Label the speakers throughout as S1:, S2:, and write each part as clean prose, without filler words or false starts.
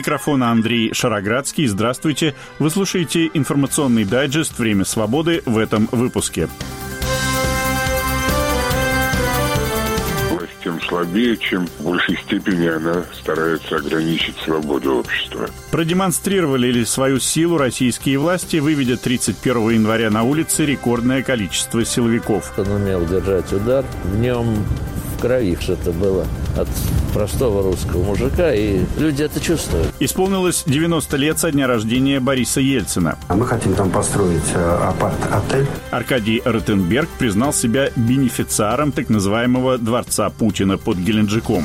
S1: микрофона Андрей Шароградский. Здравствуйте. Вы слушаете информационный дайджест «Время свободы» в этом выпуске.
S2: Тем слабее, чем в большей степени она старается ограничить свободу общества.
S1: Продемонстрировали ли свою силу российские власти, выведя 31 января на улицы рекордное количество силовиков?
S3: Он умел держать удар, в нем в крови что-то было от простого русского мужика, и люди это чувствуют.
S1: Исполнилось 90 лет со дня рождения Бориса Ельцина.
S4: А мы хотим там построить апарт-отель.
S1: Аркадий Ротенберг признал себя бенефициаром так называемого дворца Путина под Геленджиком.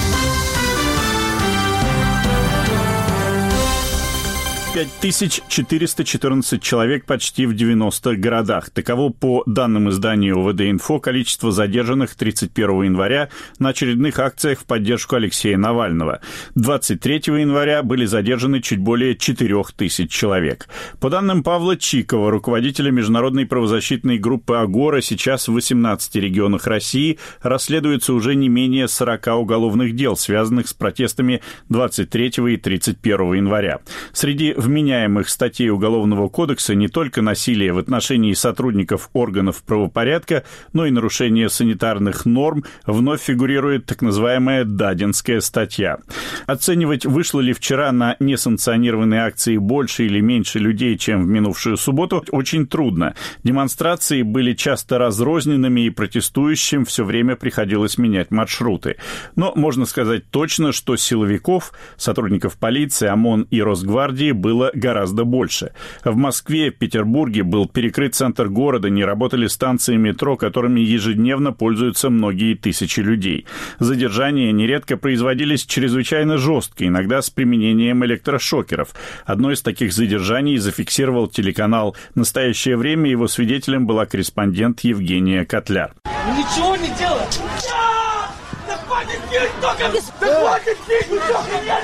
S1: 5414 человек почти в 90 городах. Таково, по данным издания ОВД-Инфо, количество задержанных 31 января на очередных акциях в поддержку Алексея Навального. 23 января были задержаны чуть более 4000 человек. По данным Павла Чикова, руководителя международной правозащитной группы «Агора», сейчас в 18 регионах России расследуется уже не менее 40 уголовных дел, связанных с протестами 23 и 31 января. Среди вменяемых статей Уголовного кодекса не только насилие в отношении сотрудников органов правопорядка, но и нарушение санитарных норм. Вновь фигурирует так называемая Дадинская статья. Оценивать, вышло ли вчера на несанкционированные акции больше или меньше людей, чем в минувшую субботу, очень трудно. Демонстрации были часто разрозненными, и протестующим все время приходилось менять маршруты. Но можно сказать точно, что силовиков, сотрудников полиции, ОМОН и Росгвардии было гораздо больше. В Москве, в Петербурге был перекрыт центр города, не работали станции метро, которыми ежедневно пользуются многие тысячи людей. Задержания нередко производились чрезвычайно жестко, иногда с применением электрошокеров. Одно из таких задержаний зафиксировал телеканал «Настоящее время». Его свидетелем была корреспондент Евгения Котляр.
S5: Ничего не делай! Да хватит пить током! Да хватит пить током!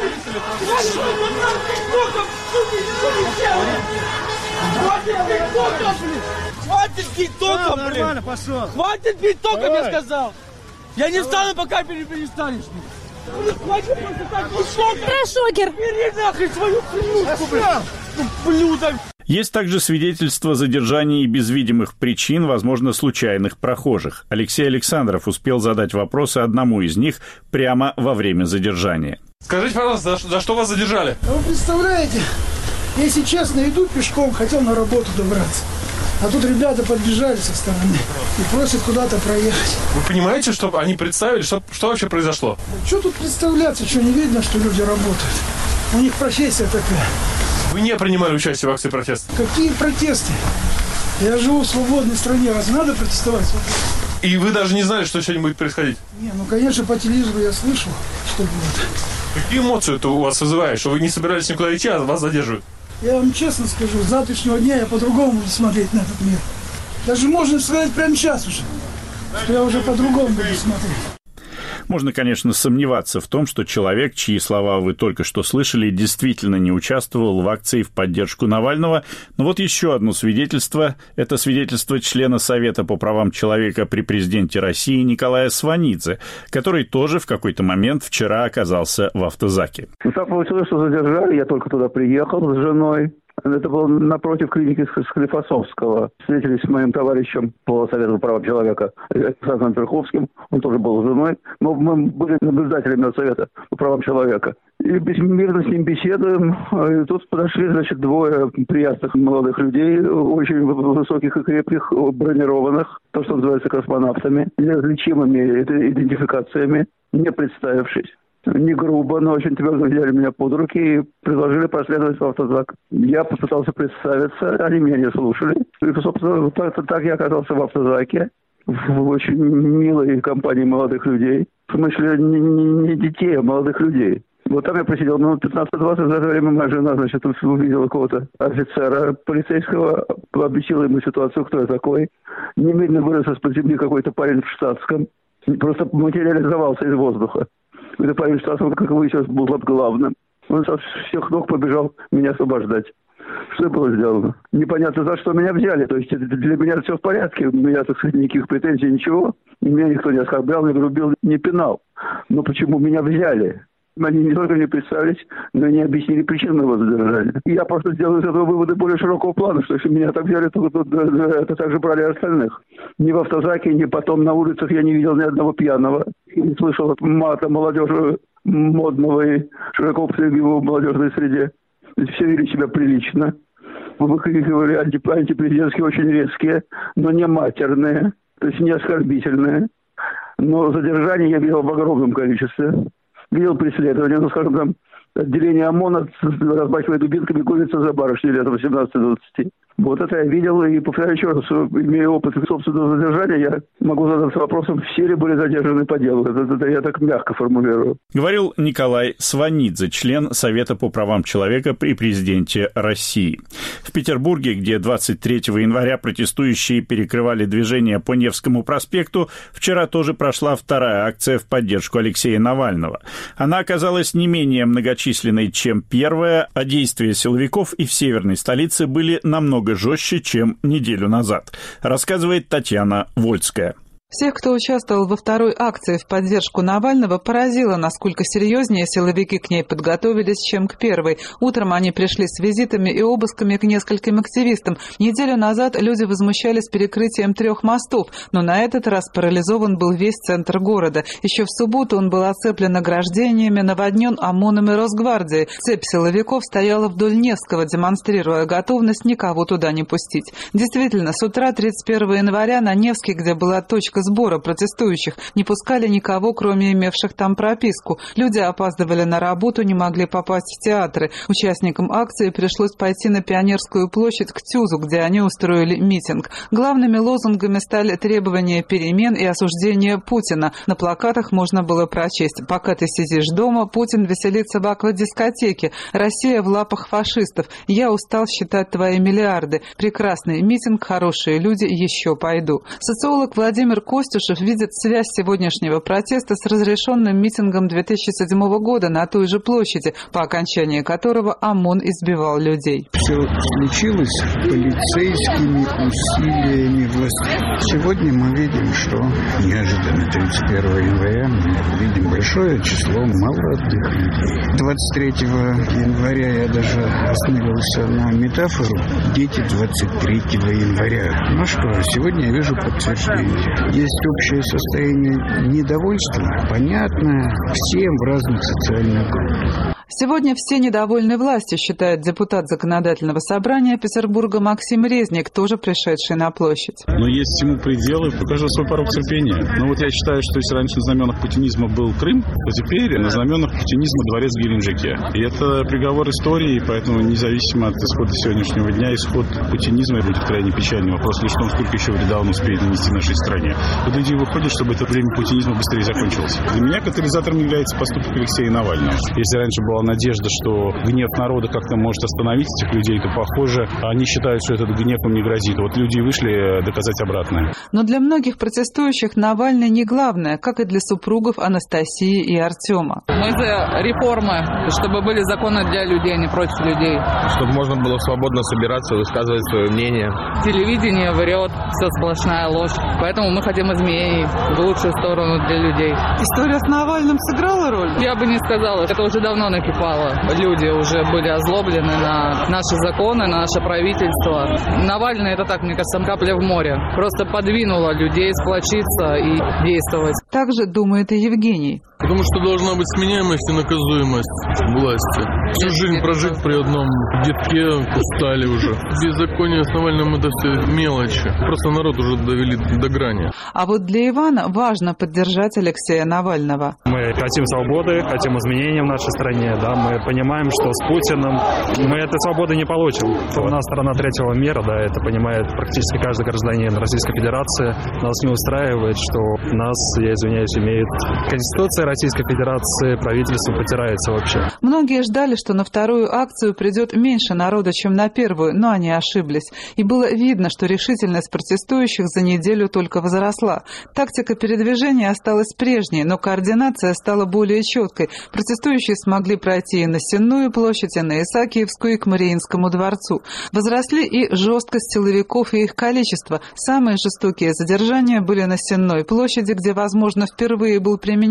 S5: Хватит пить током, блин! Нормально, пошел! Хватит пить током, я сказал! Я не встану, пока перестанешь! Хватит просто так,
S6: электрошокер!
S5: Бери нахрен свою клюшку, блин! Блюдо!
S1: Есть также свидетельства задержаний без видимых причин, возможно, случайных прохожих. Алексей Александров успел задать вопросы одному из них прямо во время задержания.
S7: Скажите, пожалуйста, за что вас задержали?
S8: Вы представляете, если честно, иду пешком, хотел на работу добраться. А тут ребята подбежали со стороны и просят куда-то проехать.
S7: Вы понимаете, что они представили? Что вообще произошло?
S8: Что тут представляться, что не видно, что люди работают? У них профессия такая.
S7: Вы не принимали участие в акции протеста?
S8: Какие протесты? Я живу в свободной стране, разве надо протестовать?
S7: И вы даже не знали, что сегодня будет происходить?
S8: Не, ну конечно, по телевизору я слышал, что будет.
S7: Какие эмоции это у вас вызывает, что вы не собирались никуда идти, а вас задерживают?
S8: Я вам честно скажу, с завтрашнего дня я по-другому буду смотреть на этот мир. Даже можно сказать прямо сейчас уже, что я уже по-другому буду смотреть.
S1: Можно, конечно, сомневаться в том, что человек, чьи слова вы только что слышали, действительно не участвовал в акции в поддержку Навального. Но вот еще одно свидетельство. Это свидетельство члена Совета по правам человека при президенте России Николая Сванидзе, который тоже в какой-то момент вчера оказался в автозаке.
S9: Так получилось, что задержали. Я только туда приехал с женой. Это было напротив клиники Склифосовского. Встретились с моим товарищем по Совету по правам человека Александром Верховским. Он тоже был с женой. Но мы были наблюдателями от Совета по правам человека. И мирно с ним беседуем. И тут подошли, двое приятных молодых людей, очень высоких и крепких, бронированных, то, что называется космонавтами, неразличимыми идентификациями, не представившись. Не грубо, но очень твердо взяли меня под руки и предложили проследовать в автозак. Я попытался представиться, они меня не слушали. И, собственно, так я оказался в автозаке, в очень милой компании молодых людей. В смысле, не детей, а молодых людей. Вот там я просидел минут 15-20, за это время моя жена, увидела какого-то офицера полицейского, объяснила ему ситуацию, кто я такой. Немедленно вырос из-под земли какой-то парень в штатском, просто материализовался из воздуха. Это парень Стасов, как выяснилось, был главным. Он со всех ног побежал меня освобождать. Что было сделано? Непонятно, за что меня взяли. То есть для меня все в порядке. У меня, так сказать, никаких претензий, ничего. Меня никто не оскорблял, не грубил, не пинал. Но почему меня взяли? Они не только не представились, но и не объяснили причин моего задержания. Я просто сделал из этого выводы более широкого плана, что если меня так взяли, то это также брали остальных. Ни в автозаке, ни потом на улицах я не видел ни одного пьяного. И не слышал от мата молодежи модного и широко употребимого в молодежной среде. Все вели себя прилично. Выкрикивали антипрезидентские, очень резкие, но не матерные, то есть не оскорбительные. Но задержание я видел в огромном количестве. Видел преследование, скажем, там отделение ОМОНа размахивая дубинками, гонится за барышней летом 18-20. Вот это я видел, и повторяю еще раз, имея опыт собственного задержания, я могу задаться вопросом, все ли были задержаны по делу. Это я так мягко формулирую.
S1: Говорил Николай Сванидзе, член Совета по правам человека при президенте России. В Петербурге, где 23 января протестующие перекрывали движение по Невскому проспекту, вчера тоже прошла вторая акция в поддержку Алексея Навального. Она оказалась не менее многочисленной, чем первая, а действия силовиков и в северной столице были намного жестче, чем неделю назад, рассказывает Татьяна Вольская.
S6: Всех, кто участвовал во второй акции в поддержку Навального, поразило, насколько серьезнее силовики к ней подготовились, чем к первой. Утром они пришли с визитами и обысками к нескольким активистам. Неделю назад люди возмущались перекрытием 3 мостов, но на этот раз парализован был весь центр города. Еще в субботу он был оцеплен ограждениями, наводнен ОМОНом и Росгвардией. Цепь силовиков стояла вдоль Невского, демонстрируя готовность никого туда не пустить. Действительно, с утра 31 января на Невский, где была точка сбора протестующих, не пускали никого, кроме имевших там прописку. Люди опаздывали на работу, не могли попасть в театры. Участникам акции пришлось пойти на Пионерскую площадь к ТЮЗу, где они устроили митинг. Главными лозунгами стали требования перемен и осуждение Путина. На плакатах можно было прочесть: «Пока ты сидишь дома, Путин веселится в аквадискотеке. Россия в лапах фашистов. Я устал считать твои миллиарды. Прекрасный митинг, хорошие люди, еще пойду». Социолог Владимир Костюшев видит связь сегодняшнего протеста с разрешенным митингом 2007 года на той же площади, по окончании которого ОМОН избивал людей.
S10: Все случилось полицейскими усилиями власти. Сегодня мы видим, что неожиданно 31 января мы видим большое число молодых людей. 23 января я даже осмелился на метафору «дети 23 января». Ну что, сегодня я вижу подтверждение. Есть общее состояние недовольства, понятное всем в разных социальных группах.
S6: Сегодня все недовольны властью, считает депутат Законодательного собрания Петербурга Максим Резник, тоже пришедший на площадь.
S11: Но есть всему пределы, покажу свой порог терпения. Но вот я считаю, что если раньше на знаменах путинизма был Крым, то теперь на знаменах путинизма дворец в Геленджике. И это приговор истории, поэтому независимо от исхода сегодняшнего дня, исход путинизма будет крайне печальный. Вопрос лишь в том, сколько еще вреда он успеет нанести нашей стране. Вот люди выходят, чтобы это время путинизма быстрее закончилось. Для меня катализатором является поступок Алексея Навального. Если раньше была надежда, что гнев народа как-то может остановить этих людей, то, похоже, они считают, что этот гнев им не грозит. Вот люди вышли доказать обратное.
S6: Но для многих протестующих Навальный не главное, как и для супругов Анастасии и Артема.
S12: Мы за реформы, чтобы были законы для людей, а не против людей.
S13: Чтобы можно было свободно собираться, высказывать свое мнение.
S12: Телевидение врет, все сплошная ложь. Поэтому мы хотим изменений в лучшую сторону для людей.
S6: История с Навальным сыграла роль?
S12: Я бы не сказала. Это уже давно накипало. Люди уже были озлоблены на наши законы, на наше правительство. Навальный, это так, мне кажется, капля в море. Просто подвинуло людей сплочиться и действовать.
S6: Так же думает и Евгений.
S14: Потому что должна быть сменяемость и наказуемость власти. Всю жизнь прожить при одном детке устали уже. Беззаконие с Навальным — это все мелочи. Просто народ уже довели до грани.
S6: А вот для Ивана важно поддержать Алексея Навального.
S15: Мы хотим свободы, хотим изменений в нашей стране. Да? Мы понимаем, что с Путиным мы этой свободы не получим. У нас страна третьего мира, да, это понимает практически каждый гражданин Российской Федерации. Нас не устраивает, что нас, я извиняюсь, имеет Конституция Российской Федерации, правительство потирается вообще.
S6: Многие ждали, что на вторую акцию придет меньше народа, чем на первую, но они ошиблись. И было видно, что решительность протестующих за неделю только возросла. Тактика передвижения осталась прежней, но координация стала более четкой. Протестующие смогли пройти и на Сенную площадь, и на Исаакиевскую, и к Мариинскому дворцу. Возросли и жесткость силовиков, и их количество. Самые жестокие задержания были на Сенной площади, где, возможно, впервые был применен газ.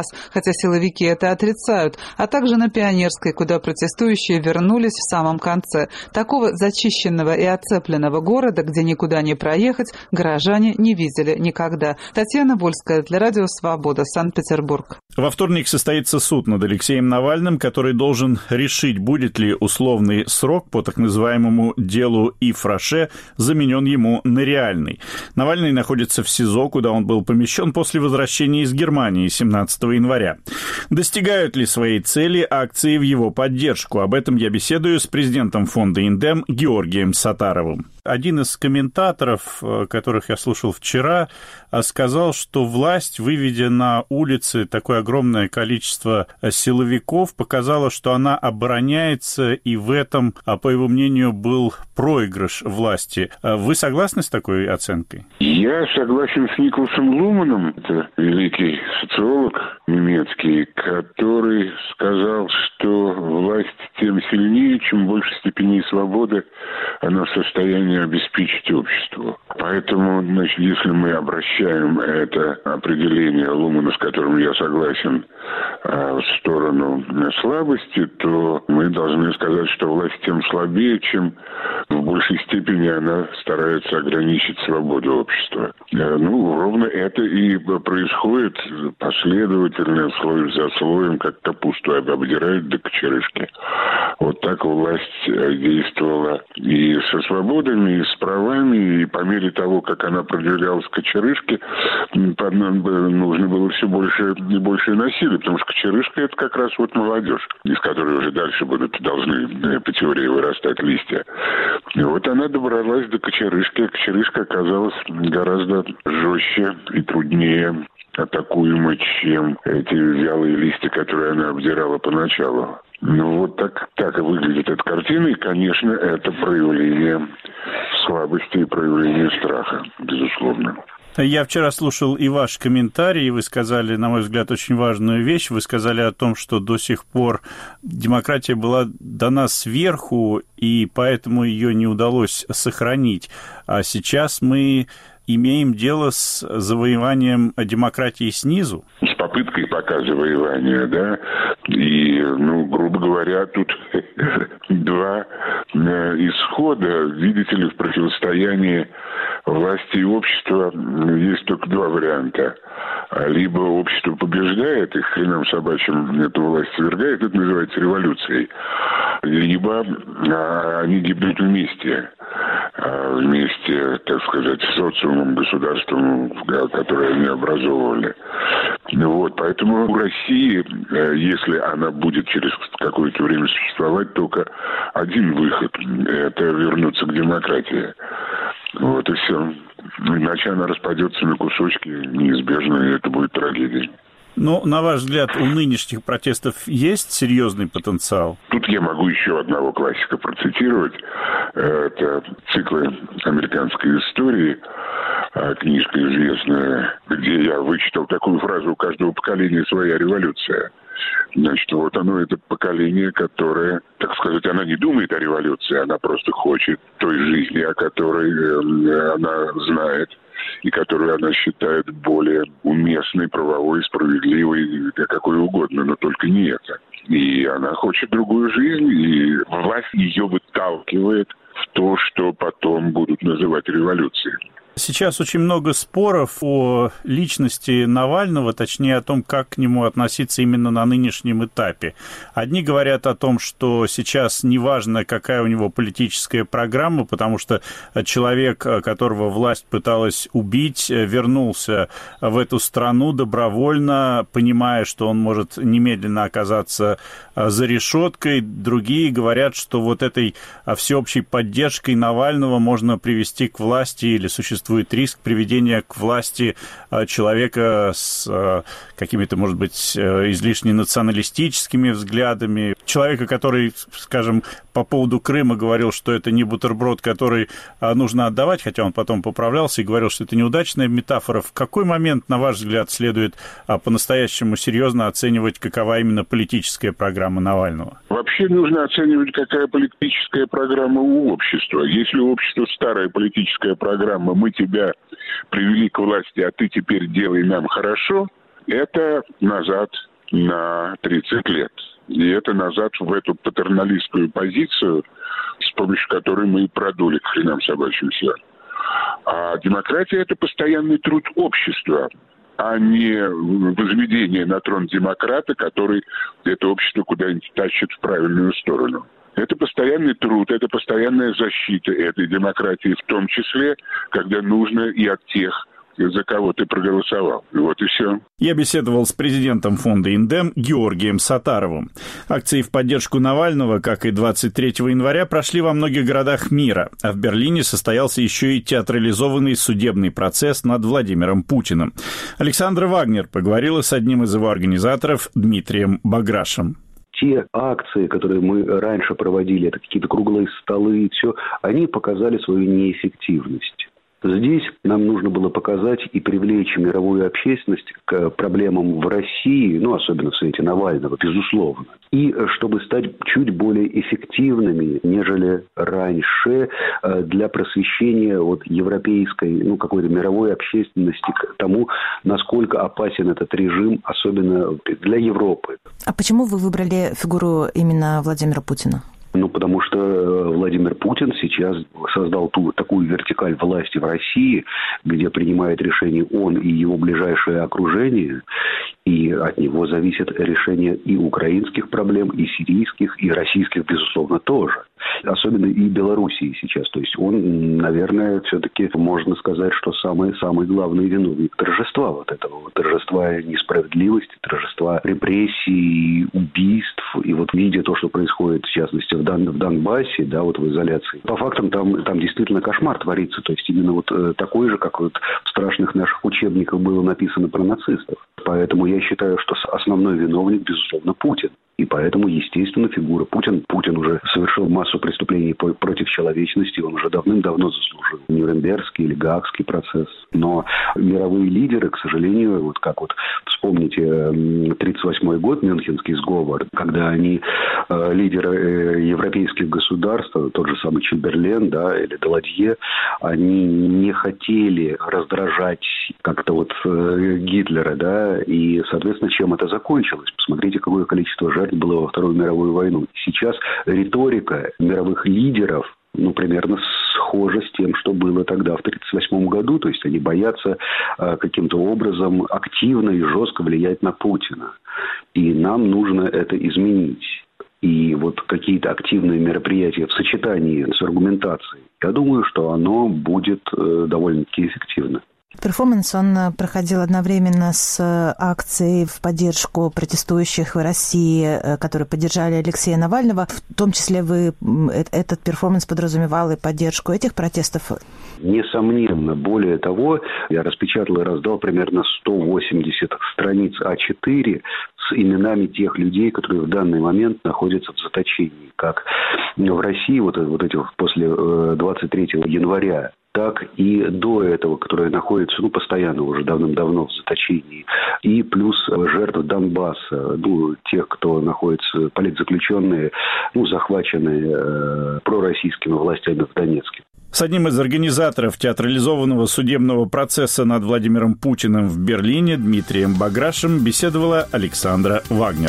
S6: сейчас, хотя силовики это отрицают, а также на Пионерской, куда протестующие вернулись в самом конце. Такого зачищенного и оцепленного города, где никуда не проехать, горожане не видели никогда. Татьяна Вольская для Радио Свобода, Санкт-Петербург.
S1: Во вторник состоится суд над Алексеем Навальным, который должен решить, будет ли условный срок по так называемому делу Ив Роше заменен ему на реальный. Навальный находится в СИЗО, куда он был помещен после возвращения из Германии 17 января. Достигают ли своей цели акции в его поддержку? Об этом я беседую с президентом фонда «Индем» Георгием Сатаровым. Один из комментаторов, которых я слушал вчера, сказал, что власть, выведя на улицы такое огромное количество силовиков, показала, что она обороняется, и в этом, по его мнению, был проигрыш власти. Вы согласны с такой оценкой?
S2: Я согласен с Николасом Луманом, это великий социолог немецкий, который сказал, что власть тем сильнее, чем больше степеней свободы она в состоянии обеспечить обществу. Поэтому, значит, если мы обращаем это определение Лумана, с которым я согласен, в сторону слабости, то мы должны сказать, что власть тем слабее, чем в большей степени она старается ограничить свободу общества. Ровно это и происходит последовательно, слой за слоем, как капусту обдирают до кочерышки. Вот так власть действовала и со свободами, и с правами, и по мере того, как она продвигалась к кочерышке, нужно было все больше и больше насилия, потому что кочерышка — это как раз вот молодежь, из которой уже дальше должны по теории вырастать листья. И вот она добралась до кочерышки, а кочерышка оказалась гораздо жестче и труднее атакуема, чем эти вялые листья, которые она обдирала поначалу. Вот так и выглядит эта картина, и, конечно, это проявление слабости и проявление страха, безусловно.
S1: Я вчера слушал и ваш комментарий, и вы сказали, на мой взгляд, очень важную вещь. Вы сказали о том, что до сих пор демократия была дана сверху, и поэтому ее не удалось сохранить. А сейчас мы имеем дело с завоеванием демократии снизу.
S2: С попыткой пока завоевания, да. И, грубо говоря, тут два исхода. Видите ли, в противостоянии власти и общества есть только два варианта. Либо общество побеждает, и хреном собачьим эту власть свергает, это называется революцией. Либо они гибнут вместе, так сказать, с социумом, государством, которое они образовывали. Поэтому у России, если она будет через какое-то время существовать, только один выход – это вернуться к демократии. И все. Иначе она распадется на кусочки неизбежно, и это будет трагедией.
S1: На ваш взгляд, у нынешних протестов есть серьезный потенциал?
S2: Тут я могу еще одного классика процитировать. Это циклы американской истории, книжка известная, где я вычитал такую фразу: у каждого поколения своя революция. Значит, оно, это поколение, которое, так сказать, она не думает о революции, она просто хочет той жизни, о которой она знает, и которую она считает более уместной, правовой, справедливой, какой угодно, но только не это. И она хочет другую жизнь, и власть ее выталкивает в то, что потом будут называть революцией.
S1: Сейчас очень много споров о личности Навального, точнее о том, как к нему относиться именно на нынешнем этапе. Одни говорят о том, что сейчас неважно, какая у него политическая программа, потому что человек, которого власть пыталась убить, вернулся в эту страну добровольно, понимая, что он может немедленно оказаться за решеткой. Другие говорят, что вот этой всеобщей поддержкой Навального можно привести к власти или существует риск приведения к власти человека с какими-то, может быть, излишне националистическими взглядами. Человека, который, скажем, по поводу Крыма говорил, что это не бутерброд, который нужно отдавать, хотя он потом поправлялся и говорил, что это неудачная метафора. В какой момент, на ваш взгляд, следует по-настоящему серьезно оценивать, какова именно политическая программа Навального?
S2: Вообще нужно оценивать, какая политическая программа у общества. Если у общества старая политическая программа, мы тебя привели к власти, а ты теперь делай нам хорошо, Это назад на 30 лет. И это назад в эту патерналистскую позицию, с помощью которой мы и продули к хренам собачьим все. А демократия – это постоянный труд общества, а не возведение на трон демократа, который это общество куда-нибудь тащит в правильную сторону. Это постоянный труд, это постоянная защита этой демократии, в том числе, когда нужно и от тех, за кого ты проголосовал. Вот и все.
S1: Я беседовал с президентом фонда «Индем» Георгием Сатаровым. Акции в поддержку Навального, как и 23 января, прошли во многих городах мира, а в Берлине состоялся еще и театрализованный судебный процесс над Владимиром Путиным. Александра Вагнер поговорила с одним из его организаторов Дмитрием Баграшем.
S16: Те акции, которые мы раньше проводили, это какие-то круглые столы и все, они показали свою неэффективность. Здесь нам нужно было показать и привлечь мировую общественность к проблемам в России, ну, особенно в свете Навального, безусловно. И чтобы стать чуть более эффективными, нежели раньше, для просвещения вот европейской, ну, какой-то мировой общественности к тому, насколько опасен этот режим, особенно для Европы.
S17: А почему вы выбрали фигуру именно Владимира Путина?
S16: Ну, потому что Владимир Путин сейчас создал такую вертикаль власти в России, где принимает решения он и его ближайшее окружение, и от него зависит решение и украинских проблем, и сирийских, и российских, безусловно, тоже. Особенно и Белоруссии сейчас. То есть он, наверное, все-таки можно сказать, что самый главный виновник торжества вот этого. Вот торжества несправедливости, торжества репрессий, убийств. И вот видя то, что происходит, в частности, в Донбассе, да, вот в изоляции, по фактам там действительно кошмар творится. То есть именно вот такой же, как вот в страшных наших учебниках было написано про нацистов. Поэтому я считаю, что основной виновник, безусловно, Путин. И поэтому, естественно, фигура Путин уже совершил массу преступлений против человечности. Он уже давным-давно заслужил Нюрнбергский или Гаагский процесс. Но мировые лидеры, к сожалению, вот как вот вспомните 1938 год, Мюнхенский сговор, когда они, лидеры европейских государств, тот же самый Чемберлен, да, или Даладье, они не хотели раздражать как-то вот Гитлера, да, и, соответственно, чем это закончилось? Посмотрите, какое количество жертв было во Вторую мировую войну. Сейчас риторика мировых лидеров, ну, примерно схожа с тем, что было тогда в 1938 году. То есть они боятся каким-то образом активно и жестко влиять на Путина. И нам нужно это изменить. И вот какие-то активные мероприятия в сочетании с аргументацией, я думаю, что оно будет довольно-таки эффективно.
S17: Перформанс, он проходил одновременно с акцией в поддержку протестующих в России, которые поддержали Алексея Навального. В том числе этот перформанс подразумевал и поддержку этих протестов?
S16: Несомненно. Более того, я распечатал и раздал примерно 180 страниц А4 с именами тех людей, которые в данный момент находятся в заточении. Как в России, вот эти после 23 января, так и до этого, которые находятся, ну, постоянно уже давным-давно в заточении. И плюс жертв Донбасса, ну, тех, кто находится, политзаключенные, ну, захваченные пророссийскими властями в Донецке.
S1: С одним из организаторов театрализованного судебного процесса над Владимиром Путиным в Берлине Дмитрием Баграшем беседовала Александра Вагнер.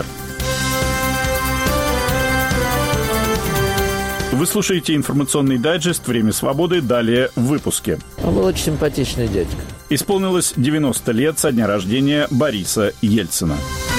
S1: Вы слушаете информационный дайджест «Время свободы». Далее в выпуске.
S3: Он был очень симпатичный дядька.
S1: Исполнилось 90 лет со дня рождения Бориса Ельцина.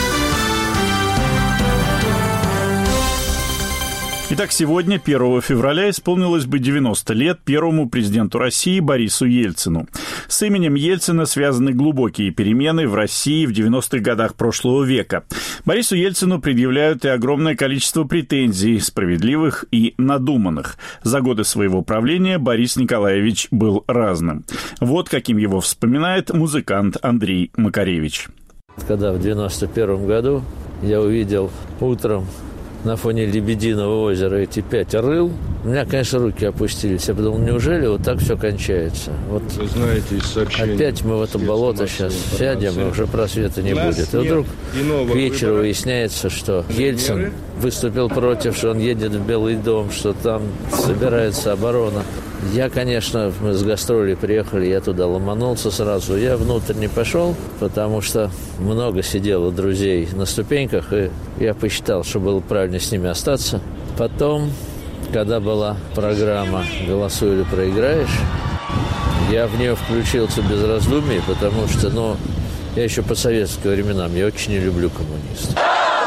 S1: Итак, сегодня, 1 февраля, исполнилось бы 90 лет первому президенту России Борису Ельцину. С именем Ельцина связаны глубокие перемены в России в 90-х годах прошлого века. Борису Ельцину предъявляют и огромное количество претензий, справедливых и надуманных. За годы своего правления Борис Николаевич был разным. Вот каким его вспоминает музыкант Андрей Макаревич.
S3: Когда в 91 году я увидел утром на фоне Лебединого озера эти 5 рыл, у меня, конечно, руки опустились. Я подумал, неужели вот так все кончается? Вот вы знаете, из сообщений, опять мы в это болото сейчас сядем, и уже просвета не будет. И вдруг к вечеру выясняется, что Ельцин выступил против, что он едет в Белый дом, что там собирается оборона. Я, конечно, мы с гастролей приехали, я туда ломанулся сразу. Я внутрь не пошел, потому что много сидело друзей на ступеньках, и я посчитал, что было правильно с ними остаться. Потом, когда была программа «Голосуй или проиграешь», я в нее включился без раздумий, потому что, я еще по советским временам, я очень не люблю коммунистов.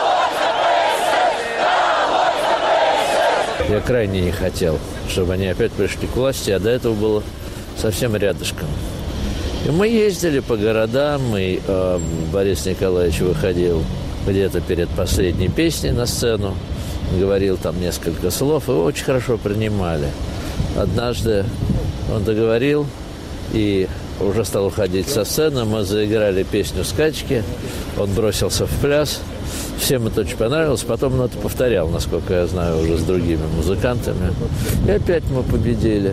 S3: Я крайне не хотел, чтобы они опять пришли к власти, а до этого было совсем рядышком. И мы ездили по городам, и Борис Николаевич выходил где-то перед последней песней на сцену, говорил там несколько слов, и очень хорошо принимали. Однажды он договорил, и уже стал уходить со сцены, мы заиграли песню «Скачки», он бросился в пляс. Всем это очень понравилось. Потом он это повторял, насколько я знаю, уже с другими музыкантами. И опять мы победили.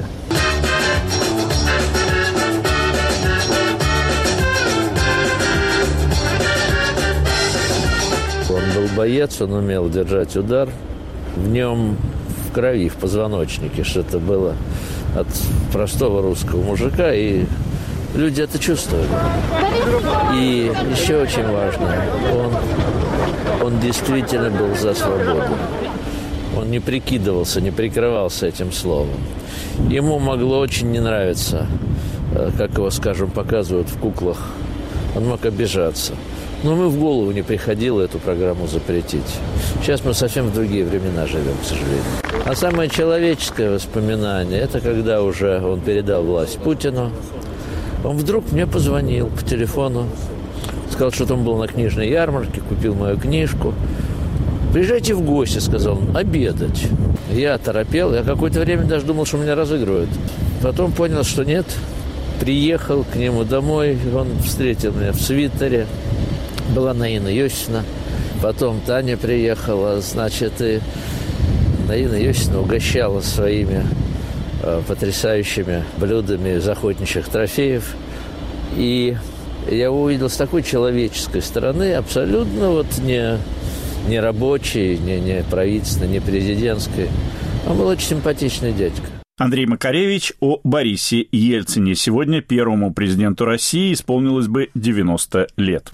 S3: Он был боец, он умел держать удар. В нем в крови, в позвоночнике что-то было от простого русского мужика, и люди это чувствовали. И еще очень важно, он действительно был за свободу. Он не прикидывался, не прикрывался этим словом. Ему могло очень не нравиться, как его, скажем, показывают в «Куклах». Он мог обижаться. Но ему в голову не приходило эту программу запретить. Сейчас мы совсем в другие времена живем, к сожалению. А самое человеческое воспоминание – это когда уже он передал власть Путину. Он вдруг мне позвонил по телефону, сказал, что он был на книжной ярмарке, купил мою книжку. «Приезжайте в гости», — сказал он, — «обедать». Я оторопел, я какое-то время даже думал, что меня разыгрывают. Потом понял, что нет. Приехал к нему домой, он встретил меня в свитере. Была Наина Йосифовна, потом Таня приехала, значит, и Наина Йосифовна угощала своими потрясающими блюдами из охотничьих трофеев. И я увидел с такой человеческой стороны, абсолютно не рабочей, не правительственной, не президентской. Он был очень симпатичный дядька.
S1: Андрей Макаревич о Борисе Ельцине. Сегодня первому президенту России исполнилось бы 90 лет.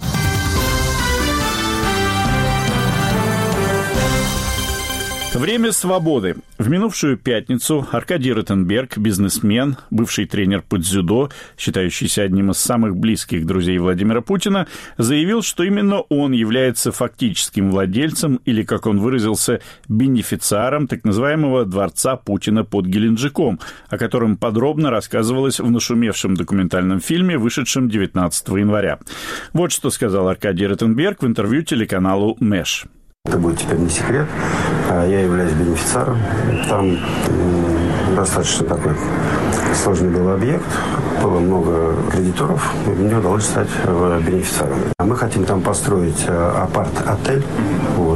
S1: Время свободы. В минувшую пятницу Аркадий Ротенберг, бизнесмен, бывший тренер по дзюдо, считающийся одним из самых близких друзей Владимира Путина, заявил, что именно он является фактическим владельцем или, как он выразился, бенефициаром так называемого дворца Путина под Геленджиком, о котором подробно рассказывалось в нашумевшем документальном фильме, вышедшем 19 января. Вот что сказал Аркадий Ротенберг в интервью телеканалу «Мэш».
S4: Это будет теперь не секрет. Я являюсь бенефициаром. Там достаточно такой сложный был объект. Было много кредиторов. И мне удалось стать бенефициаром. Мы хотим там построить апарт-отель. Вот.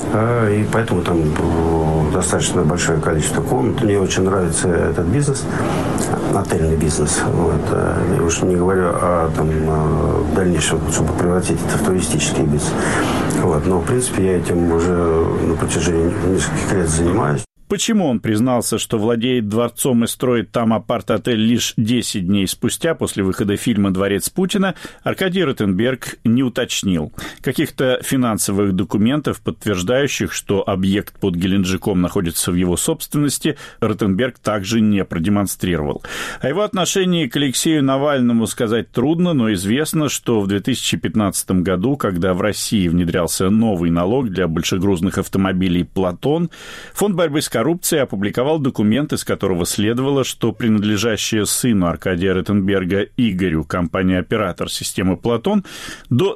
S4: И поэтому там достаточно большое количество комнат. Мне очень нравится этот бизнес. Отельный бизнес. Вот. Я уж не говорю о в дальнейшем, чтобы превратить это в туристический бизнес. Вот. Но, в принципе, я этим уже на протяжении нескольких лет занимаюсь.
S1: Почему он признался, что владеет дворцом и строит там апарт-отель лишь 10 дней спустя после выхода фильма «Дворец Путина», Аркадий Ротенберг не уточнил. Каких-то финансовых документов, подтверждающих, что объект под Геленджиком находится в его собственности, Ротенберг также не продемонстрировал. О его отношении к Алексею Навальному сказать трудно, но известно, что в 2015 году, когда в России внедрялся новый налог для большегрузных автомобилей «Платон», Фонд борьбы с коррупции опубликовал документ, из которого следовало, что принадлежащая сыну Аркадия Ротенберга Игорю компания-оператор системы «Платон» до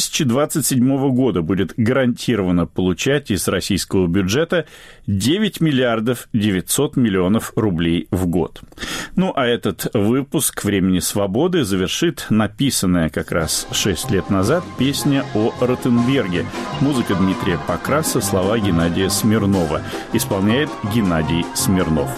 S1: 2027 года будет гарантированно получать из российского бюджета 9 миллиардов 900 миллионов рублей в год. Ну, а этот выпуск «Времени свободы» завершит написанная как раз 6 лет назад песня о Ротенберге. Музыка Дмитрия Покраса, слова Геннадия Смирнова. Исполняет Геннадий Смирнов.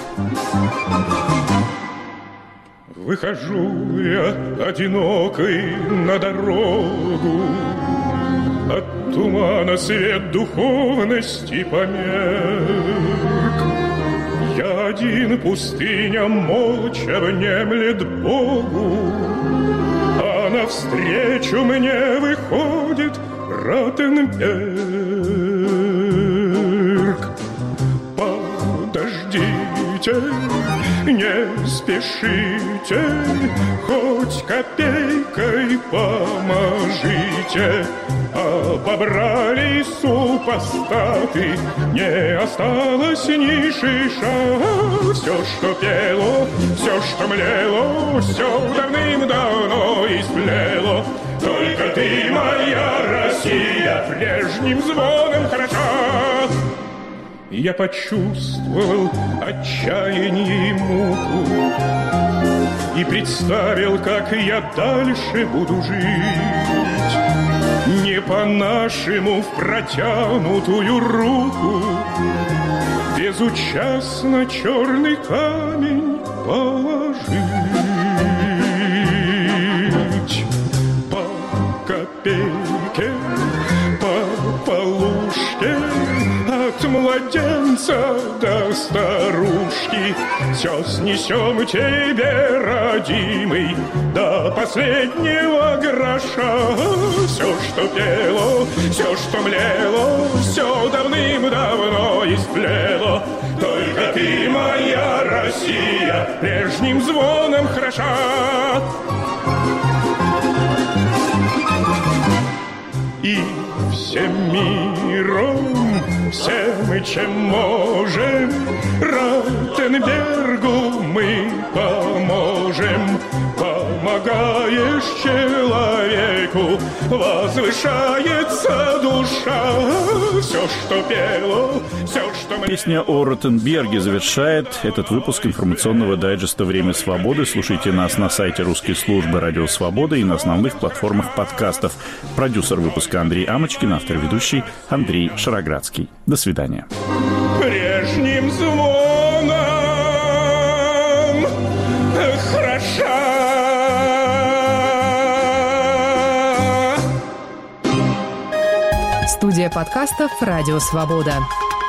S18: Выхожу я одинокой на дорогу, от тумана свет духовности померк. Я один, пустыня молча внемлет Богу, а навстречу мне выходит Ротенберг. Подождите, не спешите, хоть копейкой поможите. Обобрали супостаты, не осталось ни шиша. Все, что пело, все, что млело, все давным-давно истлело. Только ты, моя Россия, прежним звоном хороша. Я почувствовал отчаяние и муку и представил, как я дальше буду жить. Не по-нашему в протянутую руку безучастно черный камень положить. По копейке, по полушке, от младенца до старушки все снесем тебе, родимый, до последнего гроша. Все, что пело, все, что млело, все давным-давно истлело. Только ты, моя Россия, прежним звоном хороша. И всем миром, всем, чем можем, Ротенбергу мы поможем. Помогаешь человеку, возвышается душа. Все, что пело, все, что...
S1: Песня о Ротенберге завершает этот выпуск информационного дайджеста «Время свободы». Слушайте нас на сайте русской службы «Радио Свобода» и на основных платформах подкастов. Продюсер выпуска Андрей Амочкин, автор ведущий Андрей Шароградский. До свидания.
S18: Прежним звоном хороша.
S19: Студия подкастов «Радио Свобода».